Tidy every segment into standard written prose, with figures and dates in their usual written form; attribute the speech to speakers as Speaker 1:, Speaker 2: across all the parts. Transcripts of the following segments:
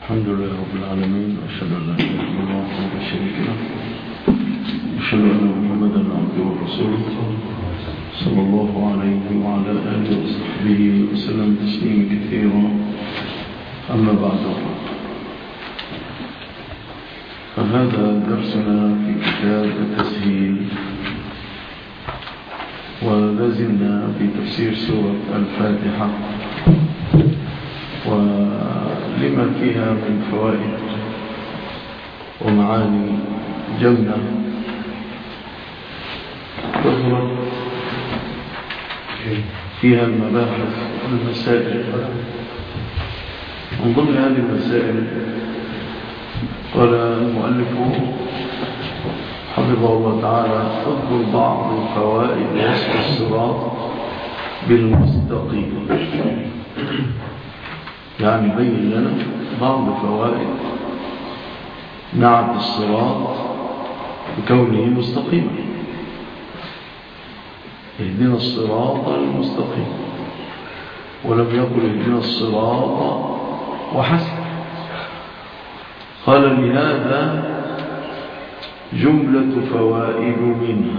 Speaker 1: الحمد لله رب العالمين، وأشهد أن لا إله إلا الله وحده لا شريك له، وأشهد أن محمدا عبده ورسوله صلى الله عليه وعلى آله وصحبه وسلم تسليما كثيرا. أما بعد، فهذا درسنا في كتاب التسهيل، ولازلنا في تفسير سورة الفاتحة ولما فيها من فوائد ومعاني جمة كثرت فيها المباحث والمسائل. من ضمن هذه المسائل قال المؤلف حفظه الله تعالى: اذكر بعض فوائد وصف الصراط بالمستقيم. يعني بين لنا بعض فوائد نعت الصراط بكونه مستقيما. اهدنا الصراط المستقيم، ولم يقل اهدنا الصراط وحسب. قال: لهذا جملة فوائد منها،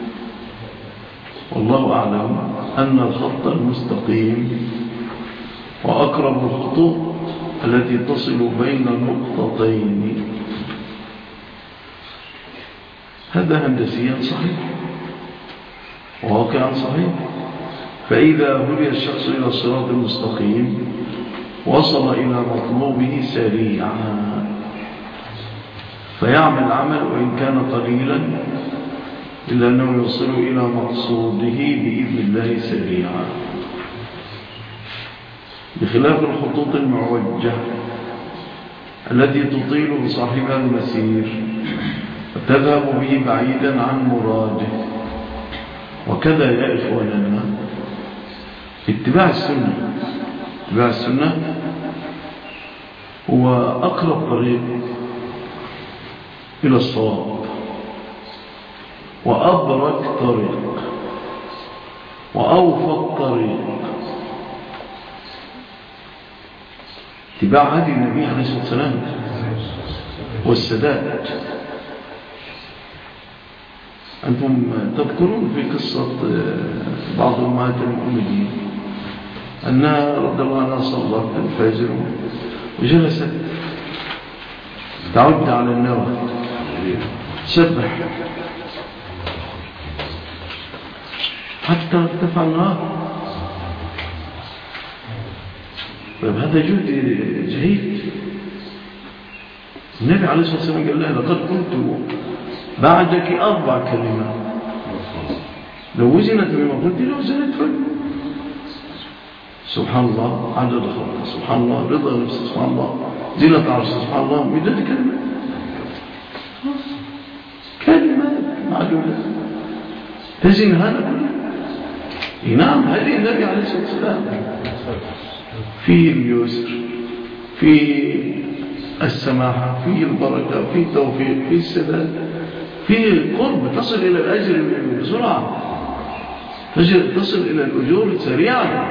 Speaker 1: والله أعلم أن الخط المستقيم وأقرب الخطوط التي تصل بين نقطتين. هذا هندسيا صحيح وواقعا صحيح. فإذا هدي الشخص إلى الصراط المستقيم وصل إلى مطلوبه سريعا، فيعمل عمل وإن كان قليلا إلا أنه يوصل إلى مقصوده بإذن الله سريعا، بخلاف الخطوط المعوجة التي تطيل بصاحبها المسير وتذهب به بعيدا عن مراده. وكذا يا إخواننا اتباع السنة هو أقرب طريق إلى الصواب، وأبرك طريق، وأوفق طريق. اتباع هدي النبي عليه الصلاة والسلام والسداد. أنتم تذكرون في قصة بعض أمهات المؤمنين أنها رضي الله عنها صلت الفجر وجلست تعد على النوى تسبح حتى ارتفع النهار. طيب هذا جهد جهيد. النبي عليه الصلاة والسلام قال لها: لقد قلت بعدك 4 كلمات لو وزنت بما قلت لوزنت فك. سبحان الله عدد خلقه، سبحان الله رضا نفسه، سبحان الله زينة عرشه، سبحان الله مدد كلمات معلومة تزن هذا كله. نعم، هذه النبي عليه الصلاة والسلام فيه اليسر، فيه السماحة، فيه البركة، فيه التوفيق، فيه السداد، فيه القرب، تصل إلى الأجر بسرعة، تصل إلى الأجور سريعا.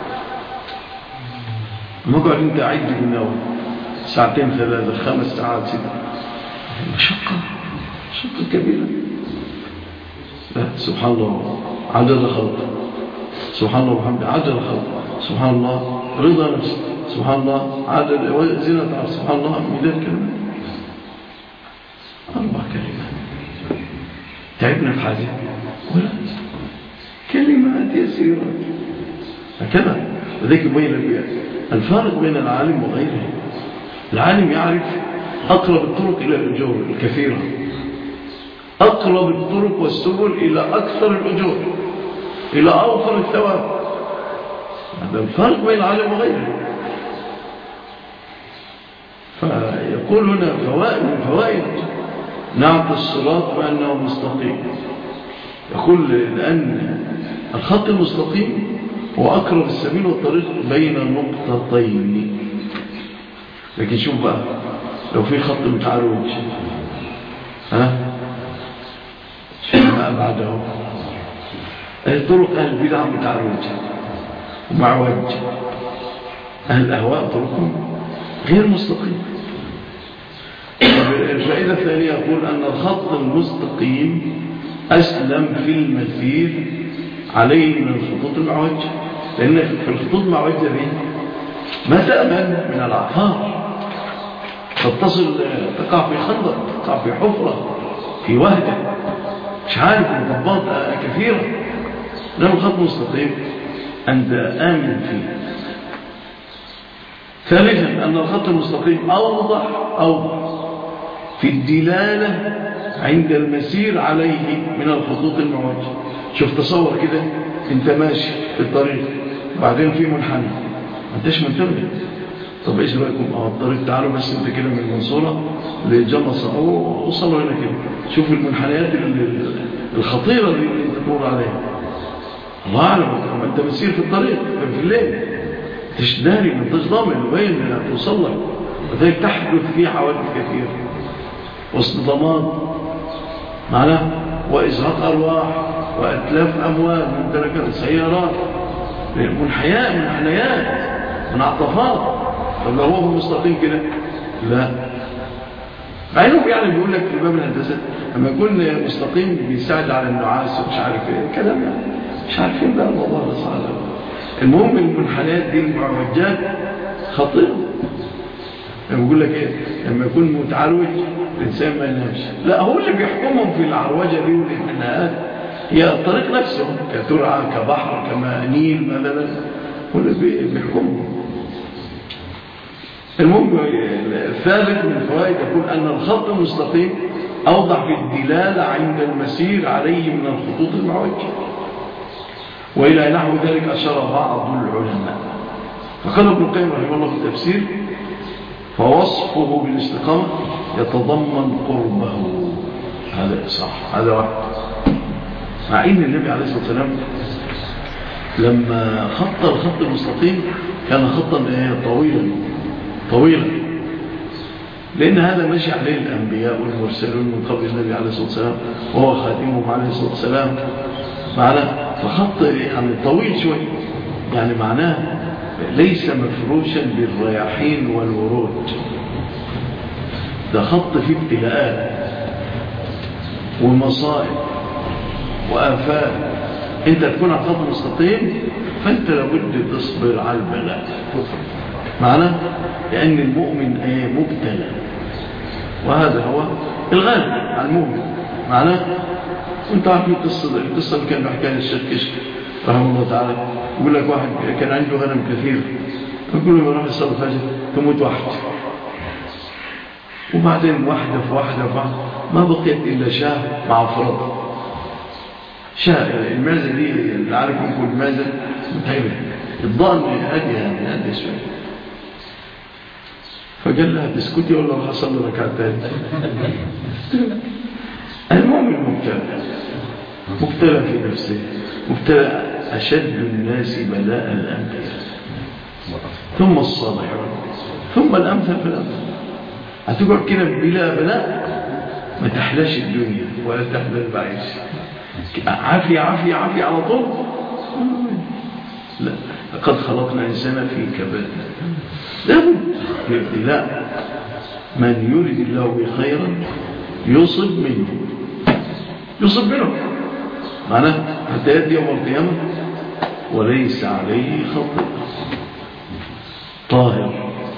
Speaker 1: ما قاعد أنت عد بالنوم 2 3 5 ساعات 6، مشقة كبيرة. لا، سبحان الله عدد خلقه، سبحان الله وبحمده عدد خلقه، سبحان الله رضا نفسه، سبحان الله عدد زينة عرشه، سبحان الله مداد كلمات. 4 كلمات تعبنا في حاجة ولا كلمات يسيرة هكذا. وذلك يبين الفارق بين العالم وغيره. العالم يعرف أقرب الطرق إلى الأجور الكثيرة، أقرب الطرق والسبل إلى أكثر الأجور، إلى أوفر الثواب. هذا الفرق بين العالم وغيره. فيقول هنا من فوائد نعت الصراط بأنه مستقيم. يقول لأن الخط المستقيم هو أقرب السبيل والطريق بين نقطتين. لكن شوف بقى، لو في خط متعرج شوف ما أبعده. طرق أهل البدع متعرج ومعوج، أهل الأهواء طرقهم غير مستقيم. الفائدة الثانية يقول أن الخط المستقيم أسلم في المسير عليه من الخطوط المعوجة، لأن في الخطوط المعوجة دي ما تأمن من العثار، فتصل تقع في خندق، تقع في حفرة، في وهدة، مش عارف مطبات كثيرة. لأن الخط المستقيم أنت آمن فيه. ثالثا أن الخط المستقيم أوضح في الدلالة عند المسير عليه من الخطوط المعوجة. شوف تصور كده، انت ماشي في الطريق بعدين في منحنى ما انتش منتبه، طب ايش رايكم الطريق، تعالوا بس انت كده من المنصورة لجمصة وصلوا هنا كده، شوف المنحنيات الخطيرة اللي انت تمر عليها. الله اعلم انت مسير في الطريق في الليل، مش داري، ما انتش ضامن وين توصل لك، وذلك تحدث فيه حوادث كثيرة واصطدامات معناه وإزهاق أرواح وأتلاف أموال ممتلكات سيارات، منحنيات منعطفات. طب لو هو مستقيم كده لا، مع انه يعني بيقول لك في باب الهندسه لما يكون مستقيم بيساعد على النعاس ومش عارف ايه كلام، يعني مش عارفين بقى الموضوع ده صعب. المهم المنحنيات دي المعوجات خطيره. لما بيقول لك ايه، لما يكون متعرج الانسان ما ينامش، لا هو اللي بيحكمهم في العروجه دي والانحناءات هي الطريق نفسه، كترعه كبحر كنيل مثلا، هو اللي بيحكمهم. المهم الثالث من الفوائد يقول أن الخط المستقيم أوضح في الدلالة عند المسير عليه من الخطوط المعوجة. وإلى نحو ذلك أشار بعض العلماء، فقال ابن القيم رحمه الله في التفسير: فوصفه بالاستقامة يتضمن قربه. هذا صح، هذا واحد. مع إن النبي عليه الصلاة والسلام لما خط الخط المستقيم كان خطا طويلا، لأن هذا ماشي عليه الأنبياء والمرسلون من قبل النبي عليه الصلاة والسلام وهو خاتمهم عليه الصلاة والسلام معنا، فخط يعني طويل شوي، يعني معناه ليس مفروشا بالرياحين والورود، ده خط فيه ابتلاءات ومصائب وآفات. انت تكون على خط مستقيم فانت لابد تصبر على البلاء معناه، لأن المؤمن مبتلى، وهذا هو الغالب على المؤمن معناه. وانت عارف القصة اللي كان بحكاها الشيخ كشك رحمه الله تعالى، يقول لك واحد كان عنده غنم كثير، يقول له يروح يصلي الفجر تموت واحد، وبعدين واحدة في واحدة ما بقيت إلا شاه مع فرض شاه. المعزة دي اللي عارف يكون المعزة متعبة، الضأن هادية شوية، فقال لها تسكتي ولا راح اصلي ركعتين. المؤمن مبتلى في نفسه، مبتلى أشد الناس بلاء الأنبياء ثم الصالحون ثم الأمثل فالأمثل. هتقعد كده بلا بلاء ما تحلاش الدنيا ولا تحلى البعيش، عافية على طول. لا، لقد خلقنا إنسانا في كبد، لابد من ابتلاء. من يريد الله به خيرا يصب منه معناه حتى يأتي يوم القيامة وليس عليه خطأ طاهر.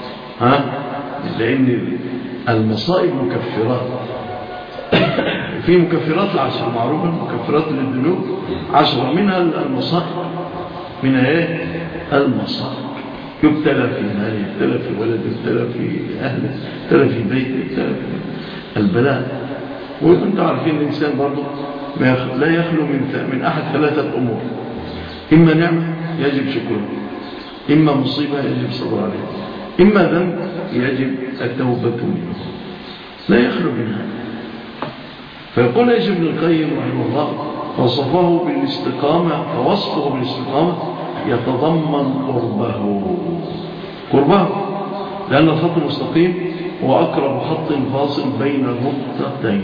Speaker 1: لأن المصائب مكفرات، في مكفرات العشر معروفة، مكفرات للذنوب 10 منها المصائب، منها المصائب، يبتلى في ماله، يبتلى في ولده، يبتلى في أهله، يبتلى في بيته، يبتلى في البلاء. وانتم عارفين الإنسان برضه لا يخلو من أحد 3 أمور: إما نعمة يجب شكره، إما مصيبة يجب صبر عليه، إما ذنب يجب التوبة منه، لا يخلو منها. فيقول ايش ابن القيم رحمه الله: فوصفه بالاستقامة يتضمن قربه، لأن الخط المستقيم هو أقرب خط فاصل بين النقطتين.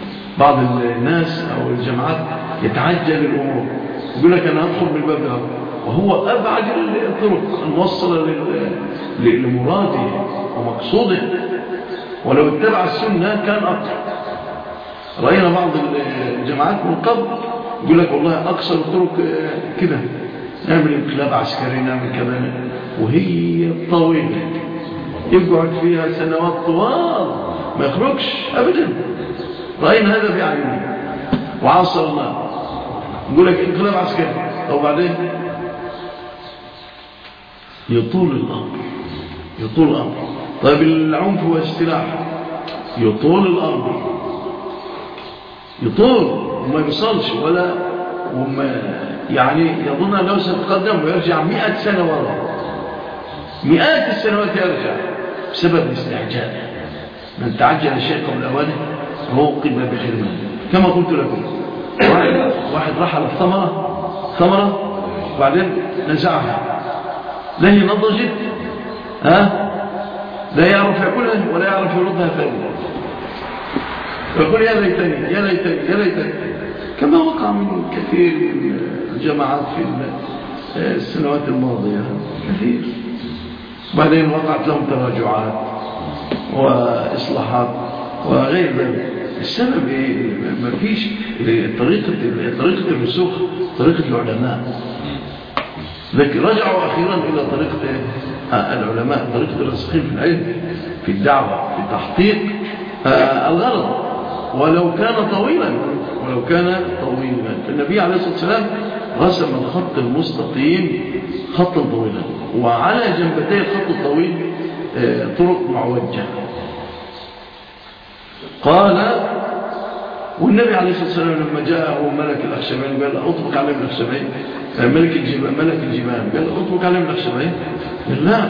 Speaker 1: بعض الناس أو الجماعات يتعجل الأمور، يقول لك أنا أدخل بالباب ده وهو أبعد الطرق الموصلة لمراده ومقصوده، ولو اتبع السنة كان أقرب. رأينا بعض الجماعات من قبل يقول لك والله أقصر الطرق كده، نعمل انقلاب عسكري، نعمل كذا، وهي طويلة يقعد فيها سنوات طوال ما يخرجش أبدا. رأينا هذا بعيننا وعاصرنا. نقول لك انقلاب عسكري، أو بعدين يطول الأمر، يطول الأمر. طيب العنف والسلاح يطول الأمر، يطول وما يوصلش ولا وما يعني يظن أنه سيتقدم ويرجع 100 سنة وراء، مئات السنوات يرجع بسبب الاستعجال. من تعجل الشيء قبل أوانه عوقب بحرمانه. كما قلت لكم، واحد راح على ثمرة وبعدين نزعها، لا هي نضجت لا يعرف يأكلها ولا يعرف يردها ثانية، يقول يا ليتني يا ليتني يا ليتني، كما وقع من كثير من الجماعات في السنوات الماضية كثير. بعدين وقعت لهم تراجعات وإصلاحات وغير ذلك. السبب ما فيش طريقة الرسوخ، طريقة العلماء، لكن رجعوا أخيرا إلى طريقة العلماء، طريقة الراسخين في العلم، في الدعوة، في تحقيق الغرض، ولو كان طويلا. النبي عليه الصلاة والسلام رسم الخط المستقيم خطا طويلا، وعلى جنبتي الخط الطويل طرق معوجة. قال، والنبي عليه الصلاة والسلام لما جاءه ملك الأخشبين قال أطبق عليه من الأخشبين، ملك الجبال قال أطبق عليه من الأخشبين، قال لا،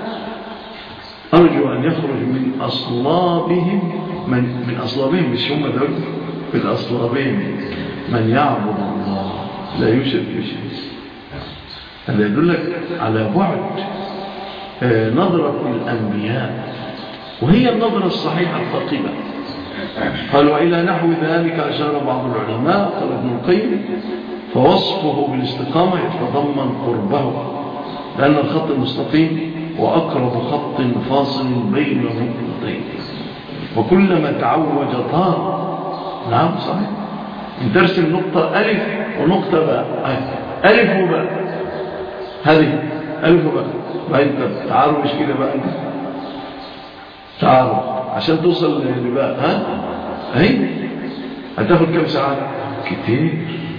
Speaker 1: أرجو أن يخرج من أصلابهم من أصلابهم، مش هم ذلك، من أصلابهم من يعبد الله لا يشرك بشيء. هذا يدلك على بعد نظرة الأنبياء، وهي النظرة الصحيحة الثقيلة. قال وإلى نحو ذلك أشار بعض العلماء، قال ابن القيم فوصفه بالاستقامة يتضمن قربه، لأن الخط المستقيم وأقرب خط فاصل بين نقطتين، وكلما تعوج طار. نعم صحيح، ان ترسم نقطة ألف ونقطة باء، ألف وباء، هذه ألف وباء، فأنت تعارض مش كده بقى، أنت تعارض عشان توصل لباء، هي هتاخد كم ساعة؟ كتير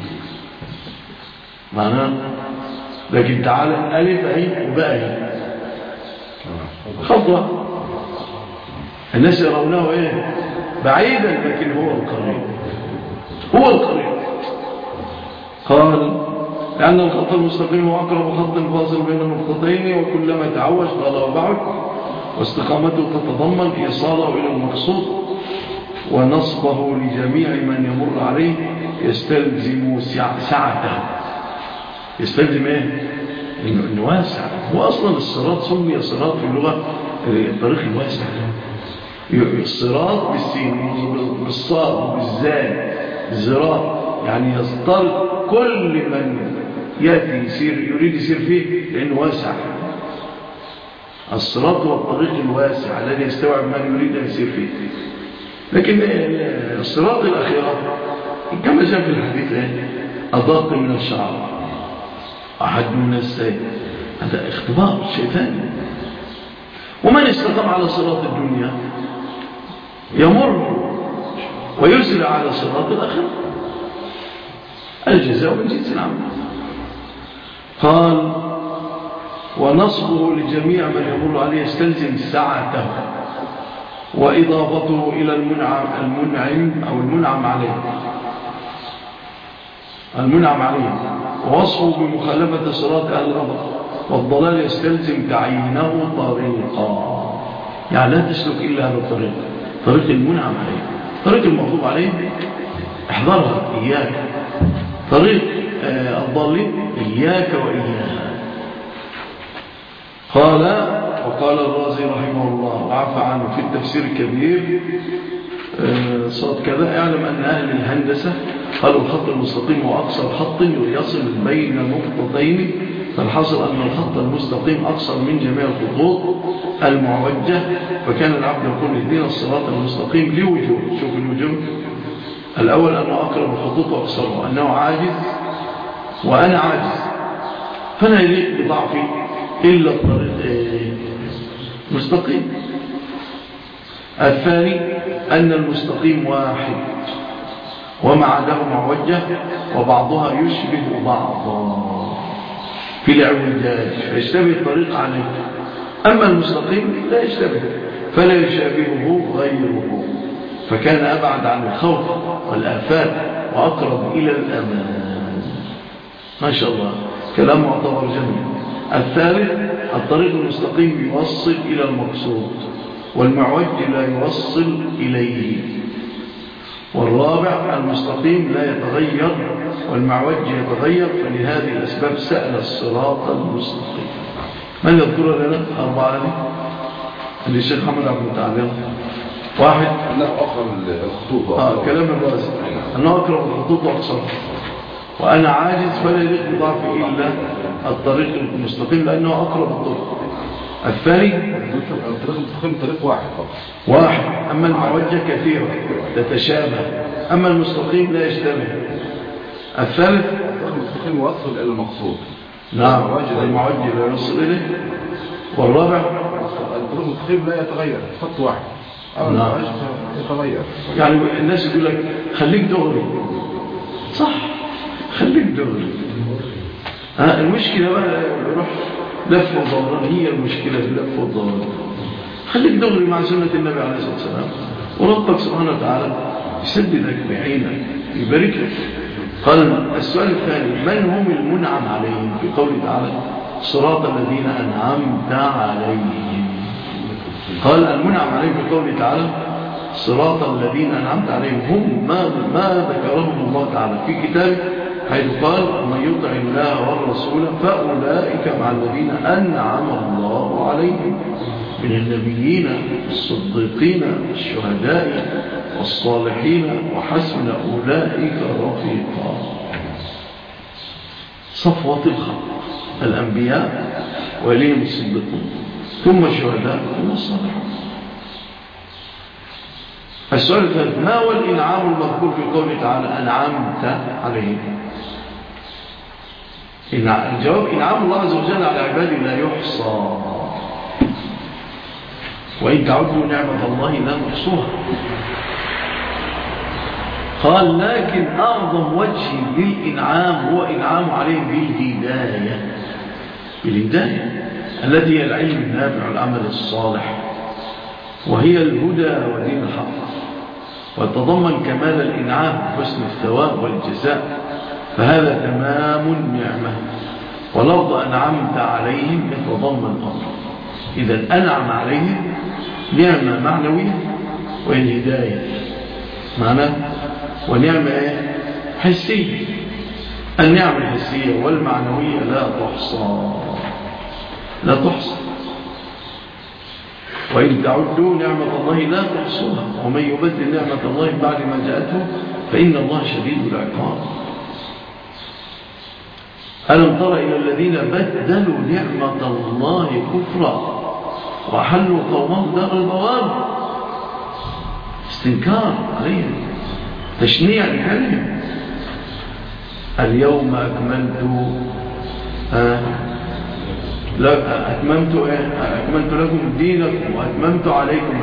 Speaker 1: معناه. لكن تعالى ألف أهي وباء أهي، خطوة. الناس يرونه ايه؟ بعيدا، لكن هو القريب، هو القريب. قال لأن الخط المستقيم هو أقرب خط فاصل بين النقطتين، وكلما تعوج طال وبعد، واستقامته تتضمن إيصاله إلى المقصود، ونصبه لجميع من يمر عليه يستلزم سعته. يستلزم ايه؟ انه واسع. هو اصلا الصراط سمي صراط في اللغه الطريق الواسع. الصراط بالسين بالصاد وبالزاي الزراط، يعني يصطرق كل من ياتي يريد يسير فيه لانه واسع. الصراط هو الطريق الواسع الذي يستوعب من يريد ان يسير فيه. لكن الصراط الاخيره كما جاء في الحديث ادق من الشعر، أحد من السيد. هذا اختبار شيء ثاني. ومن استقام على صراط الدنيا يمر ويسرع على صراط الآخرة، الجزاء من جنس العمل. قال ونصبه لجميع من يمر عليه يستلزم سعته، وإضافته إلى المنعم أو المنعم عليه، ووصفه بمخالفة صراط أهل الأرض والضلال يستلزم تعيينه طريقا، يعني لا تسلك إلا هذا الطريق، طريق المنعم عليه. طريق المغضوب عليه احذرها، إياك. طريق الضالين إياك وإياها. وقال الرازي رحمه الله وعفى عنه في التفسير الكبير صوت كذا، اعلم أن أهل الهندسة قالوا الخط المستقيم هو أقصر خط يصل بين نقطتين فالحاصل أن الخط المستقيم أقصر من جميع الخطوط المعوجة، فكان العبد يقول اهدنا الصراط المستقيم لوجوه. شوف الوجوه الأول أنه أقرب الخطوط وأقصرها، أنه عاجز وأنا عاجز فلا يليق بضعفي إلا الطريق مستقيم. الثاني أن المستقيم واحد وما عداه معوجة وبعضها يشبه بعضا في الاعوجاج فيشتبه الطريق عليه، أما المستقيم لا يشتبه فلا يشابهه غيره، فكان أبعد عن الخوف والآفات وأقرب إلى الأمان. ما شاء الله كلام معتبر جميل. الثالث الطريق المستقيم يوصل إلى المقصود والمعوج لا يوصل إليه. والرابع المستقيم لا يتغير والمعوج يتغير، فلهذه الأسباب سأل الصراط المستقيم. من يذكر لنا أربعة اللي الشيخ محمد عبد المتعال؟ واحد
Speaker 2: أنه أقرب الخطوط
Speaker 1: كلام الرازي أنه أقرب الخطوط وأقصر، وأنا عاجز فلا يليق بضعفي إلا الطريق المستقيم لأنه أقرب الطرق. الثاني
Speaker 2: الطريق المستقيم طريق واحد فقط
Speaker 1: واحد، أما المعوجة كثيرة تتشابه، أما المستقيم لا يشتبه. الثالث
Speaker 2: الطريق المستقيم يوصل إلى المقصود.
Speaker 1: نعم والمعوج لا يوصل إليه. والرابع
Speaker 2: الطريق المستقيم لا يتغير خط واحد،
Speaker 1: نعم
Speaker 2: يتغير.
Speaker 1: يعني الناس يقول لك خليك دغري، صح خليك دغري. المشكلة بقى يروح لف ودوران، هي المشكلة في لف والدوران. خليك دغري مع سنة النبي عليه الصلاة والسلام وربك سبحانه وتعالى يسددك بعينك يبارك لك. قال السؤال الثاني من هم المنعم عليهم في قوله تعالى صراط الذين أنعمت عليهم؟ قال المنعم عليهم في قوله تعالى صراط الذين أنعمت عليهم هم ما ذكرهم الله تعالى في كتابه، حيث قال من يطع الله والرسول فأولئك مع الذين أنعم الله عليهم من النبيين الصديقين الشهداء والصالحين وحسن أولئك رفيقا. صفوة الخلق الأنبياء وإليهم الصديقون ثم الشهداء ثم الصالحون. السؤال الثالث ما هو الإنعام المذكور في قوله تعالى أنعمت عليهم؟ الجواب إنعام الله عز وجل على عباده لا يحصى، وإن تعدوا نعمة الله لا تحصوها. قال لكن أعظم وجه للإنعام هو إنعام عليهم بالهداية التي هي العلم النافع والعمل الصالح، وهي الهدى ودين الحق، وتضمن كمال الإنعام حسن الثواب والجزاء، فهذا تمام النعمة. ولفظ أنعمت عليهم يتضمن أمر، إذا أنعم عليهم نعمة معنوية وهي الهداية معنى، ونعمة حسية. النعمة الحسية والمعنوية لا تحصى وإن تعدوا نعمة الله لا تحصوها ومن يبدل نعمة الله بعد ما جاءته فإن الله شديد العقاب. ألم تر إلى الذين بدلوا نعمة الله كفرا وحلوا قومهم دار البوار؟ استنكار عليهم، تشنيع لحالهم. اليوم أكملت لكم دينكم وأتممت عليكم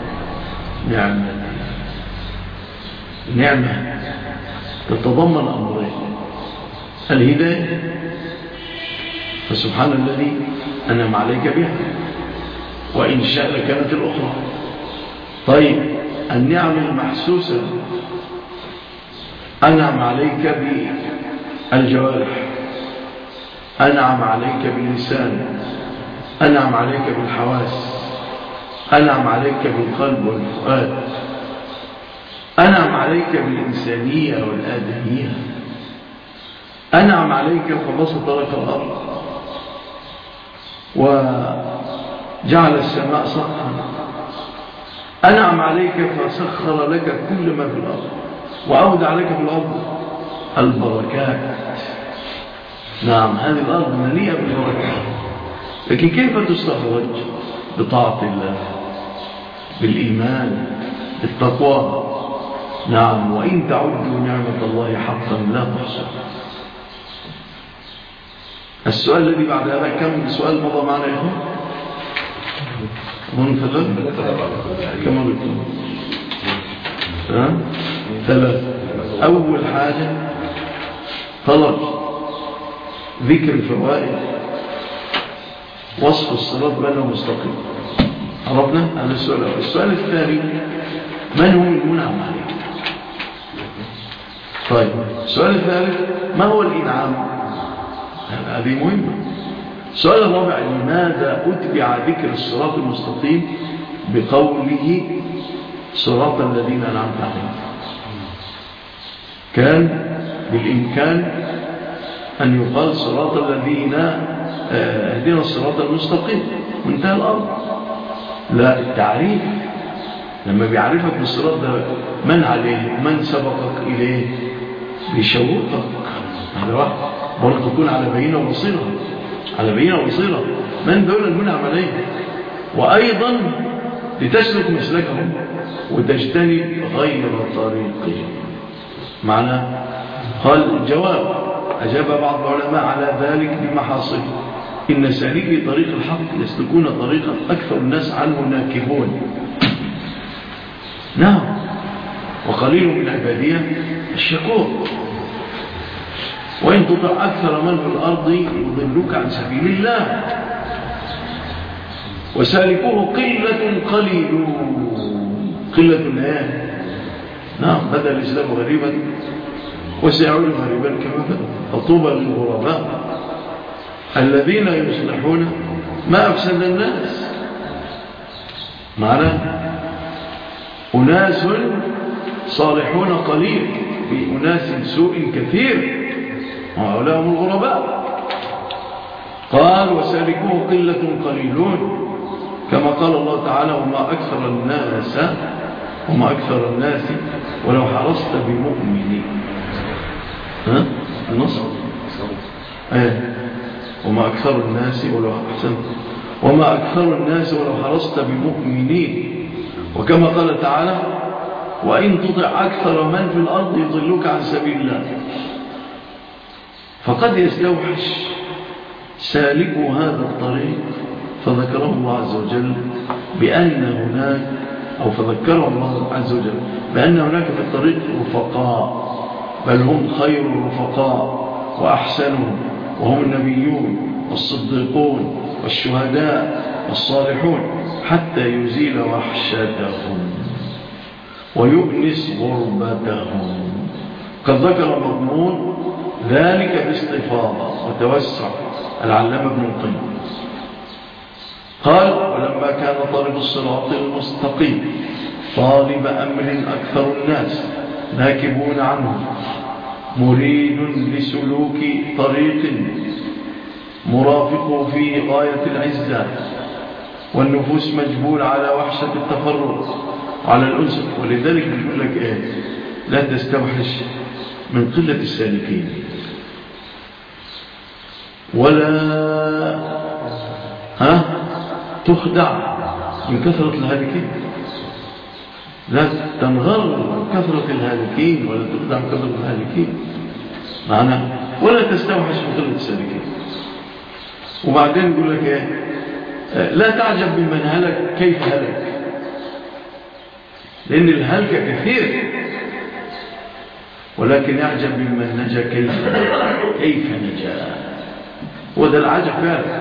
Speaker 1: نعمة تتضمن أمرين: الهداية فسبحان الذي أنعم عليك بها، وإن شاء لكانت الأخرى. طيب النعم المحسوسة أنعم عليك بالجوارح، أنعم عليك باللسان، أنعم عليك بالحواس، أنعم عليك بالقلب والفؤاد، أنعم عليك بالإنسانية والآدمية، أنعم عليك فبسط لك الأرض وجعل السماء سقفا، أنعم عليك فسخر لك كل ما في الأرض وأودع عليك في الأرض البركات. نعم هذه الأرض مليئة بالبركة، لكن كيف تستخرج؟ بطاعة الله، بالإيمان، بالتقوى. نعم وإن تعدوا نعمة الله حقا لا تحصى. السؤال الذي بعد هذا كم سؤال مضى معنا يا إخوان؟ منفذ كم قلتم؟ ثلاث. أول حاجة طلب ذكر الفوائد، وصف الصراط بينه مستقيم، عرفنا هذا السؤال. السؤال الثاني من هو المنعم عليه؟ طيب السؤال الثالث ما هو الإنعام؟ هذه مهمة. السؤال الرابع لماذا أتبع ذكر الصراط المستقيم بقوله صراط الذين أنعمت عليهم؟ كان بالإمكان أن يقال صراط الذين اهدنا الصراط المستقيم وانتهى الأمر. لا، التعريف لما بيعرفك بالصراط ده من عليه ومن سبقك إليه بيشوقك. هذا واحد بقولك تكون على بينة وبصيرة، على بينة وبصيرة من دول المنعم عليه، وأيضا لتسلك مسلكهم وتجتنب غير طريقهم. معنى قال الجواب أجاب بعض العلماء على ذلك بمحاصيل: إن سالكي طريق الحق يسلكون طريقا أكثر الناس عنه ناكبون. نعم وقليل من عبادية الشكور. وإن تطع أكثر من في الأرض يضلوك عن سبيل الله وسالكوه قلة قليلون. قلة الآن نعم بدأ الإسلام غريبا وسيعود غريبا كما بدأ. فطوبى للغرباء الذين يصلحون ما أفسد الناس. معنى أناس صالحون قليل في أناس سوء كثير، وهؤلاء هم الغرباء. قال وسالكوه قلة قليلون، كما قال الله تعالى وما أكثر الناس ولو حرصت بمؤمنين. النصر وما أكثر الناس ولو حرصت بمؤمنين. وكما قال تعالى وإن تطع أكثر من في الأرض يضلوك عن سبيل الله. فقد يستوحش سالكوا هذا الطريق فذكره الله عز وجل بأن هناك فذكره الله عز وجل بأن هناك في الطريق رفقاء، بل هم خير الرفقاء وأحسنهم، وهم النبيون والصديقون والشهداء والصالحون، حتى يزيل وحشتهم ويؤنس غربتهم. قد ذكر مضمون ذلك باستفاضة وتوسع العلامة ابن القيم. قال ولما كان طالب الصراط المستقيم طالب أمر أكثر الناس ناكبون عنه مريد لسلوك طريق مرافق فيه غاية العزة، والنفوس مجبول على وحشة التفرق وعلى الأنس. ولذلك يقول لك لا تستوحش من قلة السالكين ولا تخدع من كثرة الهالكين. لا تنغر كثرة الهالكين ولا تخدع من كثرة الهالكين معنى، ولا تستوحش من قلة السالكين. وبعدين يقول لك لا تعجب بمن هلك كيف هلك، لأن الهلك كثير، ولكن يعجب بمن نجا كيف نجا. وده العجب فعلا،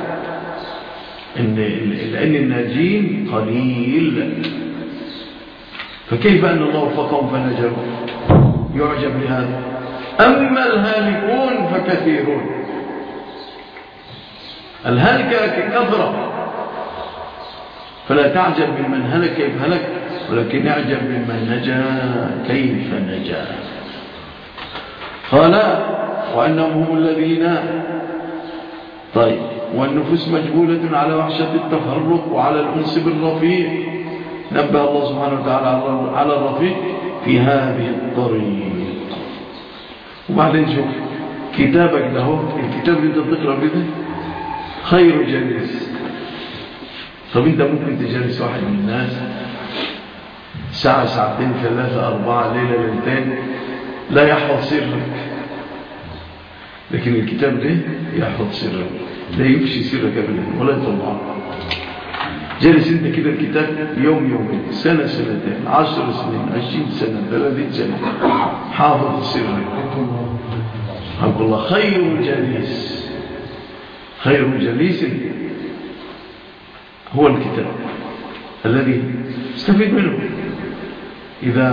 Speaker 1: لأن الناجين قليل، فكيف أن الله وفقهم فنجوا؟ يعجب لهذا. أما الهالكون فكثيرون. الهلك كثرة، فلا تعجب بمن هلك كيف هلك، ولكن يعجب بمن نجا كيف نجا. قال وأنهم هم الذين طيب والنفوس مجبولة على وحشة التفرق وعلى الأنس بالرفيق. نبه الله سبحانه وتعالى على الرفيق في هذه الطريق. وبعدين شوف كتابك ده هو الكتاب اللي انت بتقرأ به ده خير جليس. طب انت ممكن تجلس واحد من الناس ساعة ساعتين 3 4 ليلة ليلتين لا يحفظ سرك، لكن الكتاب ده يحفظ سرك، لا يفشي سرك ابدا ولا يطلعه. جالس انت كده الكتاب يوم يومين سنة سنتين 10 سنين 20 سنة 30 سنة حافظ سرك. حق الله خير جليس، خير جليس هو الكتاب الذي استفيد منه. إذا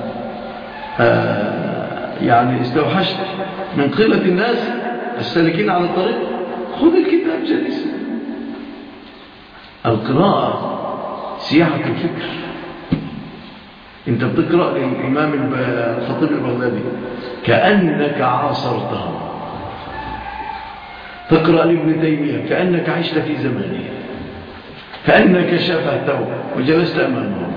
Speaker 1: يعني استوحشت من قلة الناس السالكين على الطريق خذ الكتاب جليسا. القراءة سياحة الفكر. انت بتقرأ للإمام الخطيب البغدادي كأنك عاصرته، تقرأ لابن تيمية كأنك عشت في زمانه، كأنك شافهته وجلست أمامه.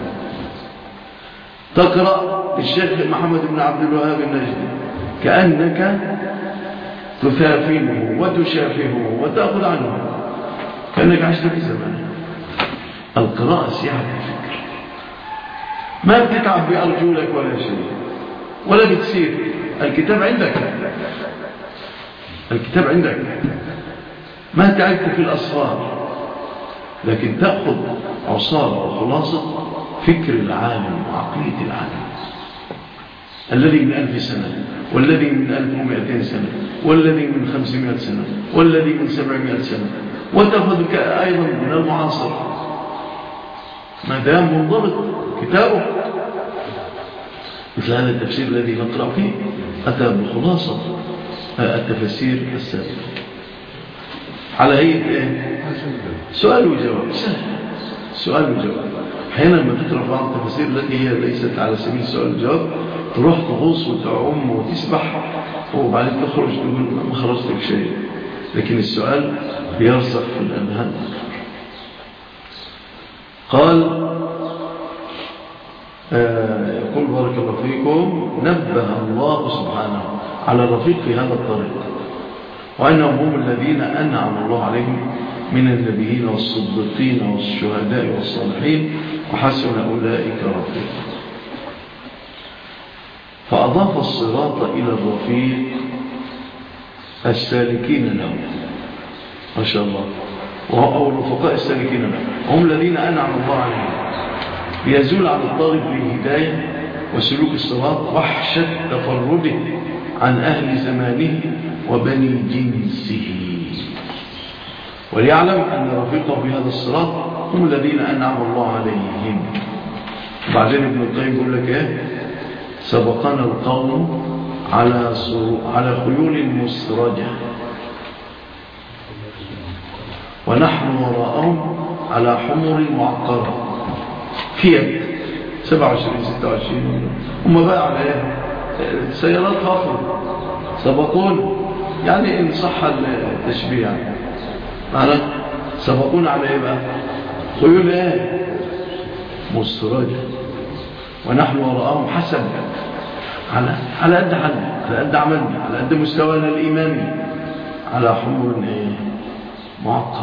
Speaker 1: تقرأ للشيخ محمد بن عبد الوهاب النجدي كأنك تثافنه وتشافهه وتأخذ عنه كأنك عشت في زمانه. القراءة سياحة الفكر، ما بتتعب بأرجلك ولا شيء ولا بتسير. الكتاب عندك، الكتاب عندك، ما تعبت في الأسرار، لكن تأخذ عصارة وخلاصة فكر العالم وعقلية العالم الذي من 1000 سنة والذي من 1200 سنة والذي من 500 سنة والذي من 700 سنة، وتأخذ أيضا من المعاصر ما دام منضبط كتابه. مثل هذا التفسير الذي نقرأ فيه أتى بخلاصة التفسير السابق على هيئة سؤال وجواب، سؤال وجواب. أحيانا لما تقرأ بعض التفاسير التي هي ليست على سبيل السؤال والجواب تروح تغوص وتعوم وتسبح وبعدين تخرج تقول ما خرجت بشيء، لكن السؤال بيرسخ في الأذهان. قال يقول بارك الله فيكم نبه الله سبحانه على الرفيق في هذا الطريق، وأنهم هم الذين أنعم الله عليهم من النبيين والصديقين والشهداء والصالحين وحسن أولئك رفيقا. فأضاف الصراط إلى الرفيق السالكين له، ما شاء الله، أو الرفقاء السالكين له هم الذين أنعم الله عليهم، ليزول عن الطالب بالهداية وسلوك الصراط وحشة تفرده عن أهل زمانه وبني جنسه، وليعلم أن رفيقه في هذا الصراط هم الذين أنعم الله عليهم. بعدين ابن القيم يقول لك ايه؟ سبقنا القوم على خيول مسرجة ونحن وراءهم على حمر معقرة فيات 27 26 هم بقى على ايه؟ سيارات فخر سبقون، يعني إن صح التشبيه معنى سبقون على ايه بقى؟ خيول ايه؟ مسرجة ونحن وراءهم حسب على قد حالنا، على قد عملنا، على قد مستوانا الإيماني، على حمر ايه؟ معقر.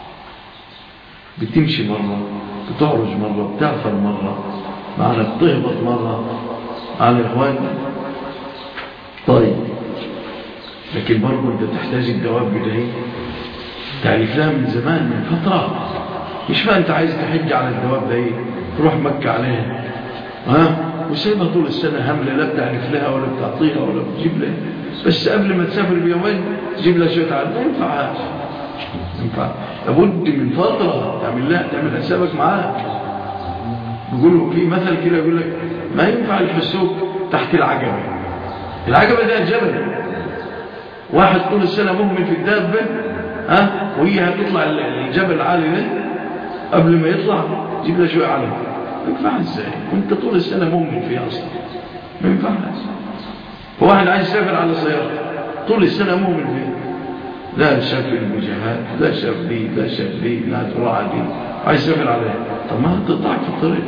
Speaker 1: بتمشي مرة، بتعرج مرة، بتعفر مرة، معنا بتهبط مرة، معنا إخوان. طيب لكن برضو انت تحتاج الدواب بدهي تعرف لها من زمان من فترة، مش ما انت عايز تحج على الدواب دهي تروح مكة عليها وسيبها طول السنة هملة، لا بتعرف لها ولا بتعطيها ولا بتجيب لها، بس قبل ما تسافر بيومين تجيب لها شوية عاد. ما ينفعهاش، ينفع لابد من فترة تعمل حسابك معاها. بيقولوا في مثل كده يقول لك ما ينفع الفسوق تحت العجبة. العجبة ده الجبل، واحد طول السنة مهمل في الدابة وهي هتطلع الجبل العالي ده قبل ما يطلع جيب لها شوية عليه. ما ينفع ازاي وانت طول السنة مهمل فيها اصلا؟ ما ينفعش. واحد عايز يسافر على سيارة طول السنة مهمل فيها، لا شاف المجاهات، لا شاف دي، لا شاف دي، لا تراعى دي، عايز يسافر عليها. طب ما هتقطعك في الطريق،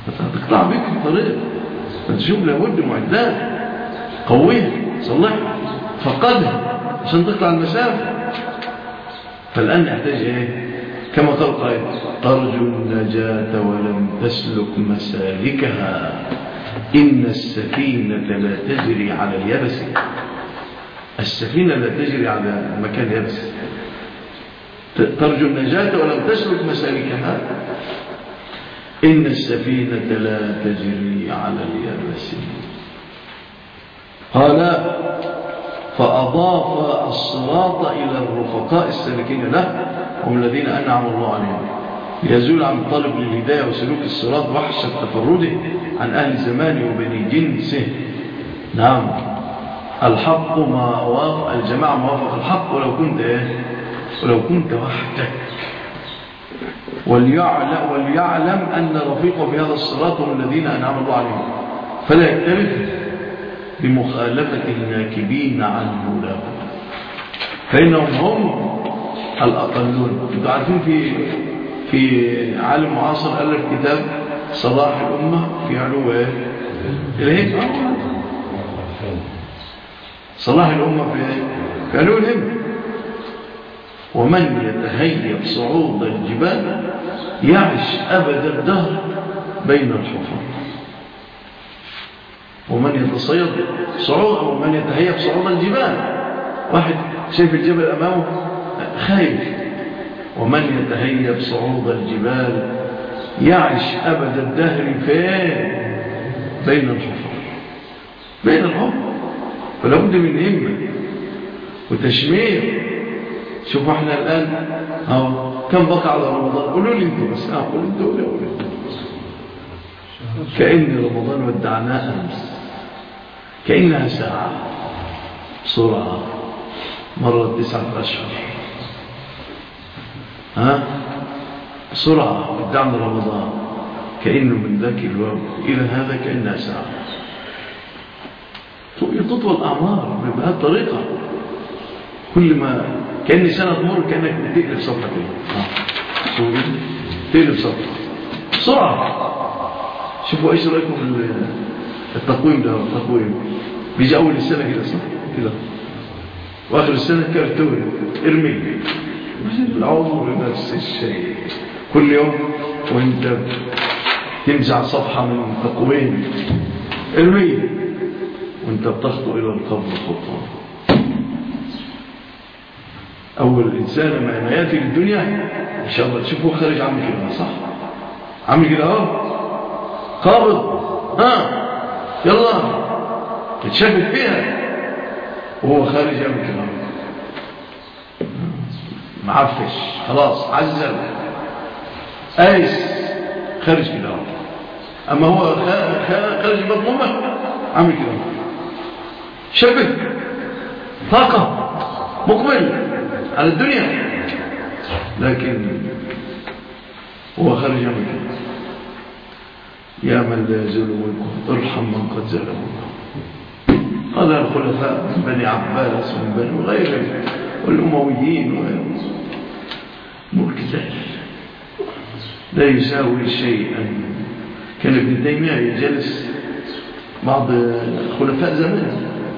Speaker 1: هتقطع بيك في الطريق. فتشوف لابد معدات قوية صلحها. فقدها عشان تقطع المسافة. فالآن نحتاج إيه؟ كما قال قائل: ترجو النجاة ولم تسلك مسالكها، إن السفينة لا تجري على اليبس. السفينة لا تجري على مكان يبس. ترجو النجاة ولم تسلك مسالكها، إن السفينة لا تجري على اليبس. قال: فأضاف الصراط إلى الرفقاء السالكين له هم الذين أنعم الله عليهم، ليزول عن طلب للهداية وسلوك الصراط وحشة تفرده عن أهل زمانه وبني جنسه. نعم، الحق ما وافق الجماعة، ما وافق الحق ولو كنت وحدك. وليعلم أن رفيقه في هذا الصراط هم الذين أنعم الله عليهم، فلا يكترث بمخالفة الناكبين عنه له، فإنهم هم الأقلون. انتوا عارفين في عالم معاصر ألف كتاب صلاح الأمة في علو الهمة. صلاح الأمة في علو الهمة. ومن يتهيب صعود الجبال يعش أبد الدهر بين الحفر. ومن يتصيد صعود، أو من يتهيب صعود الجبال، واحد شايف الجبل أمامه خايف. ومن يتهيب صعود الجبال يعش أبد الدهر فين؟ بين الحفر. بين الحفر. فلا بد من همة وتشمير. شوفوا احنا الآن كم بقى على رمضان؟ قولوا لي انتوا بس. قولوا انتوا لي. كأن رمضان ودعناه أمس، كأنها ساعة بسرعة مرت 9 أشهر. بسرعة ودعنا رمضان كأنه من ذاك الوقت إلى هذا كأنها ساعة. تطول الأعمار بهذه الطريقة. كل ما كأن سنة تمر كأنك بتقلب صفحة كده. تقلب صفحة بسرعة. شوفوا ايش رأيكم في التقويم ده. التقويم بيجي أول السنة كده، صح كده، وآخر السنة كرتون ارمي. العمر نفس الشيء. كل يوم وانت تمزع صفحة من تقويم ارمي، وانت بتخطو إلى القبر خطوة. أول الإنسان ما يأتي للدنيا إن شاء الله تشوفه خارج عامل كده، صح؟ عامل كده قابض، يلا يتشبك فيها، وهو خارج يعمل كده معفش خلاص عزل آيس خارج كده. أما هو خارج بطنه عامل كده شبك طاقة مقبل على الدنيا، لكن هو خارج يعمل كده. يا من لا يزول ملكه ارحم من قد زال ملكه. قال الخلفاء من بني عباس ومن بني وغيرهم والأمويين وغيرهم، ملك ذلك لا يساوي شيئا. كان ابن تيمية يجلس بعض خلفاء زمان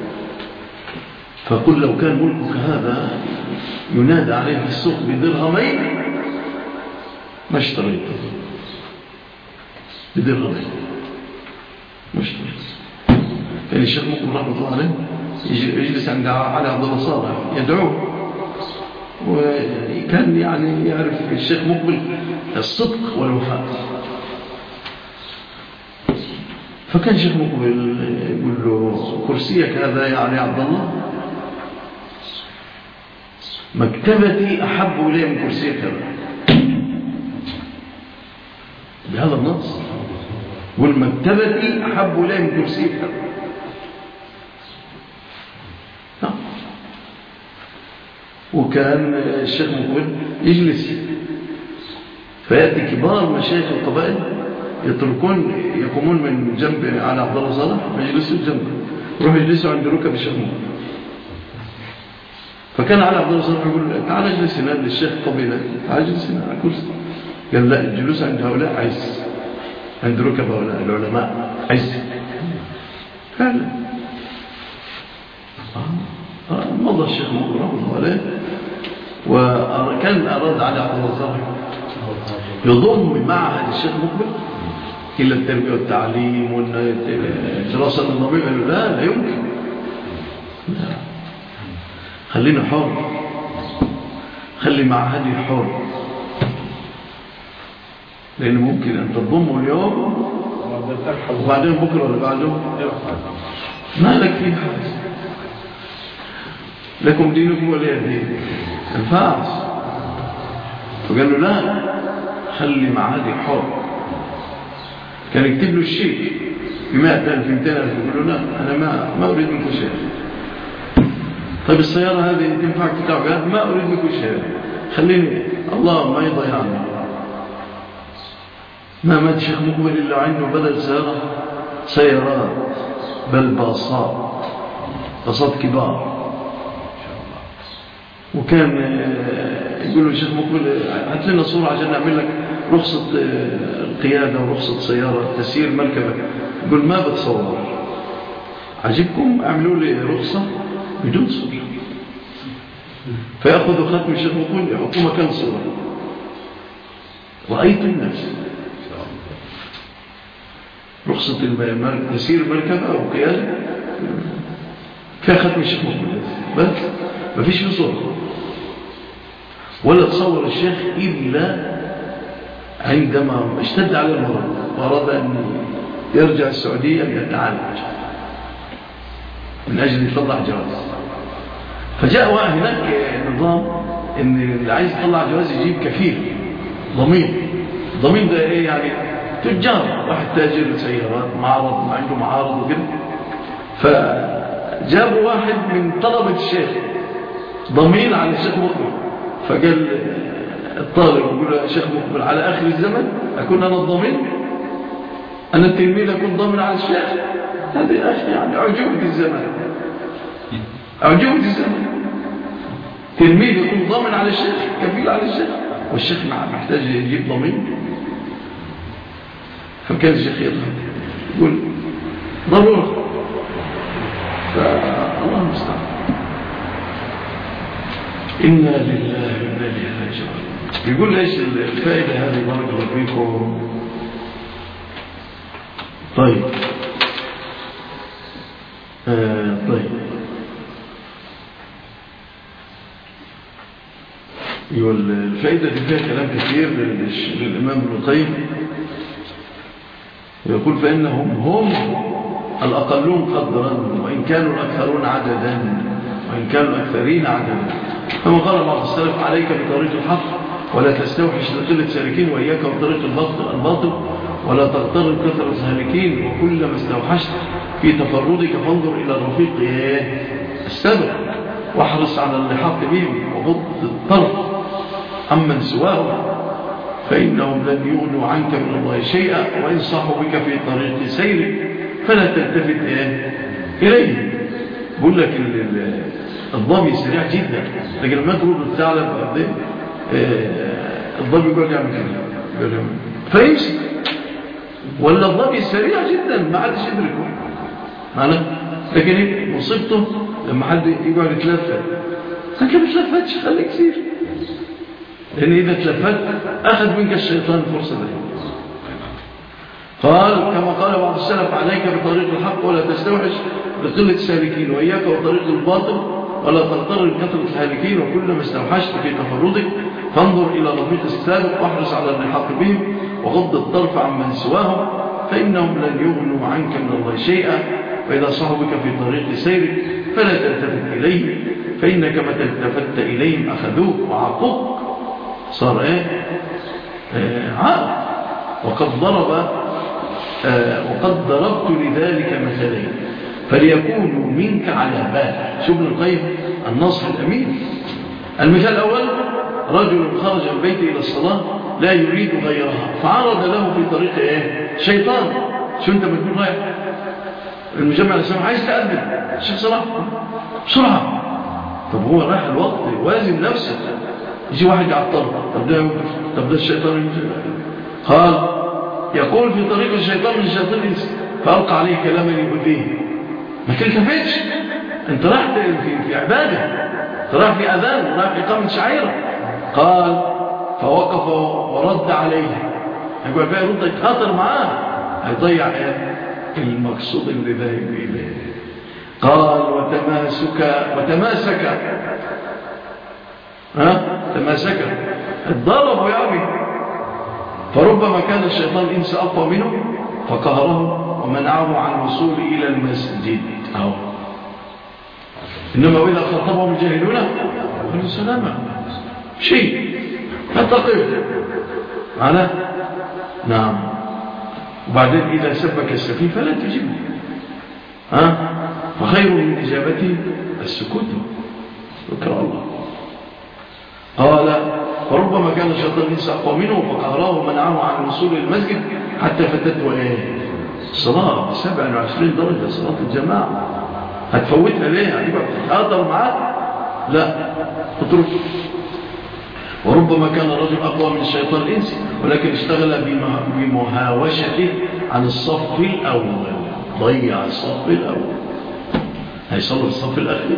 Speaker 1: فقل لو كان ملكك هذا ينادى عليه في السوق بدرهمين ما اشتريته. بدرهمين ما اشتريته. كان الشيخ مقبل رحمة الله عليه يجلس عند علي عبد الله صالح يدعوه، وكان يعني يعرف الشيخ مقبل الصدق والوفاء. فكان الشيخ مقبل يقول له كرسيك هذا يا علي عبد الله مكتبتي أحب إلي من كرسيك هذا، بهذا النص. والمكتبتي أحب إلي من كرسيك هذا. وكان الشيخ مقبل يجلس فيأتي كبار مشايخ القبائل يقومون من جنب على عبد الله صالح ويجلسوا جنبه، يروحوا يجلسوا عند ركب الشيخ مقبل. فكان على عبد الله صالح يقول تعال اجلس هنا للشيخ قبيلة، تعال اجلس هنا على كرسي. قال لا، الجلوس عند هؤلاء عز، عند ركب هؤلاء العلماء عز. فعلا مضى الشيخ مقبل رحمه الله عليه، وكان أراد علي عبد الرزاق يضم معهد الشيخ مقبل إلا التربية والتعليم والدراسة النظامية. لا يمكن، لا، خلينا حر، خلي معهدي حر، لأن ممكن أن تضمه اليوم وبعدين بكرة ولا بعده ما لك فيه حاجة، لكم دينكم ولي دين، الفاس. فقال له لا، خلي معهدي حر. كان يكتب له الشيء ب100,000 200,000، يقول له لا، أنا ما أريد منكم شيء. طيب السيارة هذه تنفعك تتعب؟ ما أريد منكم شيء، خليني الله ما يضيعني. ما مات شيخ مقبل إلا عنده بدل سيارات، بل باصات كبار. وكان يقول له الشيخ مقبل هات لنا صورة عشان نعمل لك رخصة قيادة ورخصة سيارة تسير مركبة. يقول ما بتصور، عجبكم اعملوا لي رخصة بدون صورة. فيأخذوا ختم الشيخ مقبل يحطوا مكان صورة. رأيت الناس رخصة تسير مركبة وقيادة فيها ختم الشيخ مقبل بس، ما فيش صورة ولا تصور الشيخ إلا عندما اشتد عليه المرض وأراد أن يرجع السعودية يتعالج من أجل يطلع جواز. فجاء هناك نظام إن اللي عايز يطلع جواز يجيب كفيل ضمين ده إيه يعني؟ تجار، واحد تاجر سيارات، معرض، ما عنده معارض وكده. فجابوا واحد من طلبة الشيخ ضمين على الشيخ مقبل. فقال الطالب يقول يا شيخ مقبل على آخر الزمن أكون أنا الضمين، أنا التلميذ أكون ضامن على الشيخ. هذا يا أخي يعني عجوبة الزمن، عجوبة الزمن. تلميذ يكون ضامن على الشيخ، كفيل على الشيخ، والشيخ محتاج يجيب ضمين. فكان الشيخ يضحك يقول ضرورة. فالله المستعان. إنا لله وإنا إليه راجعون. بيقول ايش الفائدة هذه؟ بارك الله فيكم. طيب يقول الفائدة دي فيها كلام كثير للإمام ابن القيم. يقول فإنهم هم الأقلون قدرا وإن كانوا الأكثرون عددا وإن كانوا الأكثرين عددا. كما قال بعض السلف عليك بطريق الحق ولا تستوحش لقلة سالكين، وإياك بطريق الباطل ولا تغتر كثرة سالكين، وكلما استوحشت في تفردك فانظر إلى الرفيق السابق واحرص على اللحاق بهم وغض الطرف عمن سواهم، فإنهم لن يغنوا عنك من الله شيئا وإن صاحوا بك في طريق سيرك فلا تلتفت إليه. بقول لك الضبي سريع جدا، لكن لما تقول الثعلب الضبي يقول يعمل كده فيمسك، ولا الضبي سريع جدا ما عادش يدركه معنا. لكن مصيبته لما حد يقعد يتلفت، انت ما تلفتش خليك كثير، لأن إذا تلفت أخذ منك الشيطان فرصة له. قال كما قال بعض السلف عليك بطريق الحق ولا تستوحش لقلة السالكين، وإياك وطريق الباطل ولا تغتر بكثرة الهالكين، وكلما استوحشت في تفردك فانظر إلى رفيق السابق واحرص على اللحاق بهم وغض الطرف عمن سواهم، فإنهم لن يغنوا عنك من الله شيئا، فإذا صحوا بك في طريق سيرك فلا تلتفت إليهم، فإنك متى التفت إليهم أخذوك وعقوك، صار عاق. وقد ضربت لذلك مثلين فليكونوا منك على بال. شوف ابن القيم النصح الأمين. المثال الأول رجل خرج من بيته إلى الصلاة لا يريد غيرها، فعرض له في طريق شيطان. شو انت بتقول رايح المجمع الإسلامي عايز تأذن الشيخ صلاح بسرعة؟ طب هو رايح الوقت وازن نفسه، يجي واحد يعطل، طب ده الشيطان قال يقول في طريق الشيطان من الشيطان فألقى عليه كلاما يؤذيه، ما تلتفتش انت رايح في عبادة، انت رايح في أذان، رايح في إقامة شعيرة. قال فوقف ورد عليه. يقول بقى يرد يتهاتر معاه، هيضيع المقصود اللي ذاهب إليه. قال تماسك اتضربوا يا أبي. فربما كان الشيطان الإنس أقوى منه فقهره ومنعه عن الوصول إلى المسجد. إنما وإذا خاطبهم الجاهلون قالوا سلاما، شيء فتقف معنا. نعم. وبعدين إذا سبك السفيه فلا تجيبه، فخير من إجابته السكوت. ذكر الله. قال فربما كان الشيطان الإنس أقوى منه فقهره ومنعه عن الوصول إلى المسجد حتى فتته الصلاة 27 درجة، صلاة الجماعة. هتفوتها ليه؟ هتبقى تتحاضر معاه؟ لا، اترك. وربما كان الرجل أقوى من الشيطان الإنسي ولكن اشتغل بمهاوشته عن الصف الأول، ضيع الصف الأول، هيصل الصف الأخير.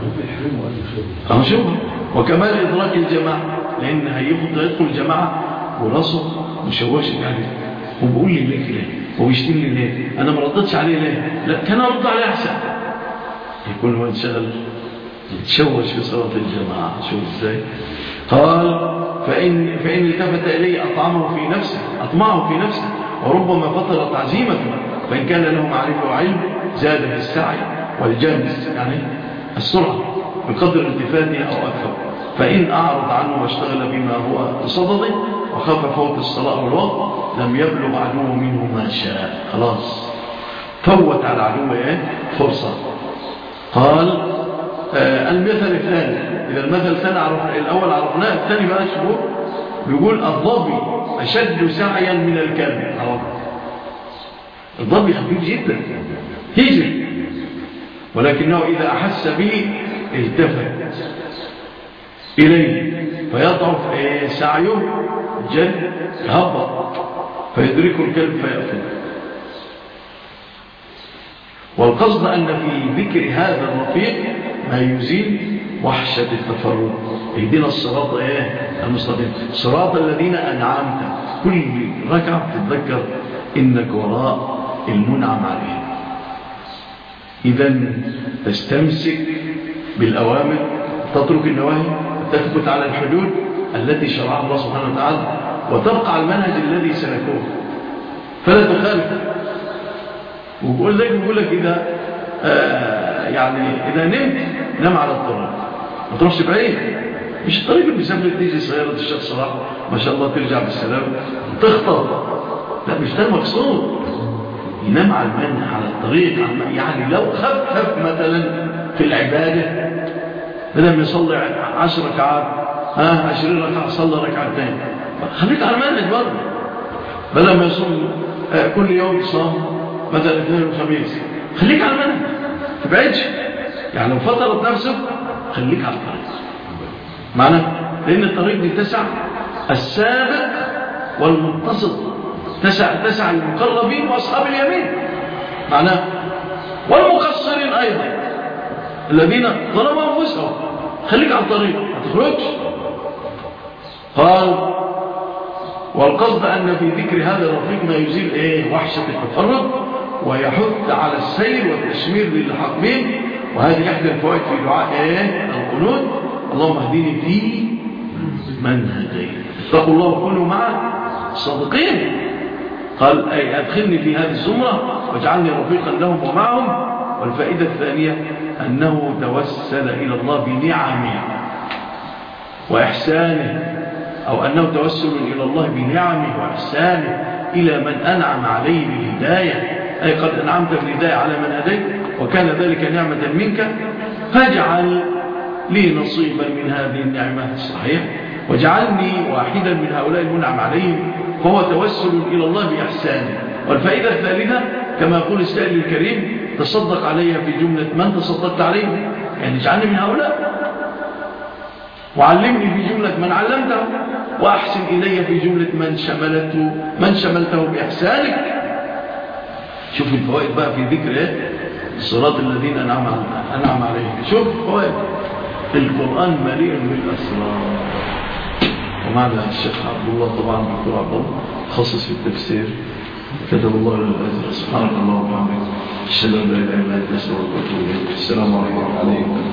Speaker 1: شوف، وكمال إدراك الجماعة، لأن هيدخل الجماعة وراسه مشوش يعني، وبقول لي ليه كده، وبيشتمني ليه، أنا ما ردتش عليه ليه، لا كان أرد عليه أحسن. يكون هو انشغل يتشوش في صلاة الجماعة. شوف ازاي. قال فإن التفت إليه أطمعه في نفسه وربما فطر تعزيمته، فإن كان له معرفة وعلم زاد في السعي والجنس، يعني السرعة بقدر التفاته أو أكثر. فإن أعرض عنه واشتغل بما هو بصدده وخاف فوت الصلاة والوقت لم يبلغ عدوه منه ما شاء. خلاص فوت على عدوه فرصة. قال المثل الثاني، إذا المثل الثاني الأول عرفناه، الثاني بقى شبه بيقول الضبي أشد سعيا من الكلب. الضبي خفيف جدا يجري، ولكنه إذا أحس به التفت إليه فيضعف سعيه جد هبط فيدركه الكلب فيأخذ. والقصد أن في ذكر هذا الرفيق ما يزيل وحشة التفرد. اهدنا الصراط المستقيم، صراط الذين أنعمت. كل ركعة تتذكر إنك وراء المنعم عليه. إذن تستمسك بالأوامر، تترك النواهي، تثبت على الحدود التي شرعها الله سبحانه وتعالى، وتبقى على المنهج الذي سلكوه فلا تخالف. وبقول لك إذا إذا نمت نام على الطريق، ما تروحش بعيد، مش الطريق اللي بيسافر تيجي سيارة الشخص راح ما شاء الله ترجع بالسلام تخطر، لا مش ده المقصود. ينام على المنهج على الطريق، يعني لو خفف مثلا في العبادة بدل ما يصلي 10 ركعات 20 ركعة صلى ركعتين، خليك على المنهج برضه. بدل ما يصلي كل يوم صام مثلا الاثنين والخميس، خليك على المنهج ما تبعدش. يعني لو فطرت نفسك خليك على الطريق معناه، لأن الطريق دي تسع السابق والمتصل، تسع المقربين وأصحاب اليمين معناه، والمقصرين أيضا الذين ظلموا أنفسهم. خليك على الطريق ما تخرجش. قال والقصد أن في ذكر هذا الرفيق ما يزيل وحشة التفرد ويحث على السير والتشمير للحاكمين. وهذه إحدى الفوائد في دعاء القنوت: اللهم اهدني في من هديت، اتقوا الله وكونوا مع الصادقين. قال أي أدخلني في هذه الزمرة واجعلني رفيقا لهم ومعهم. والفائدة الثانية أنه توسل إلى الله بنعمه وإحسانه، أو أنه توسل إلى الله بنعمه وإحسانه إلى من أنعم عليه بالهداية، أي قد أنعمت بالهداية على من هديت وكان ذلك نعمة منك، فاجعل لي نصيبا من هذه النعمة الصحيح واجعلني واحدا من هؤلاء المنعم عليهم، فهو توسل إلى الله بإحسانه. والفائدة الثالثة كما يقول السائل الكريم: تصدق عليها في جملة من تصدقت عليه، يعني اجعلني من هؤلاء، وعلمني في جملة من علمته، وأحسن إلي في جملة من شملته بإحسانك. شوف الفوائد بقى في ذكر صراط الذين أنعم عليهم. شوف فوائد القرآن مليء بالأسرار. ومعنا الشيخ عبد الله طبعا دكتور عبد الله خصص في التفسير كتب الله له الأجر. سبحانك اللهم وبحمدك أشهد أن لا إله إلا أنت أستغفرك وأتوب إليك. السلام عليكم ورحمة الله وبركاته.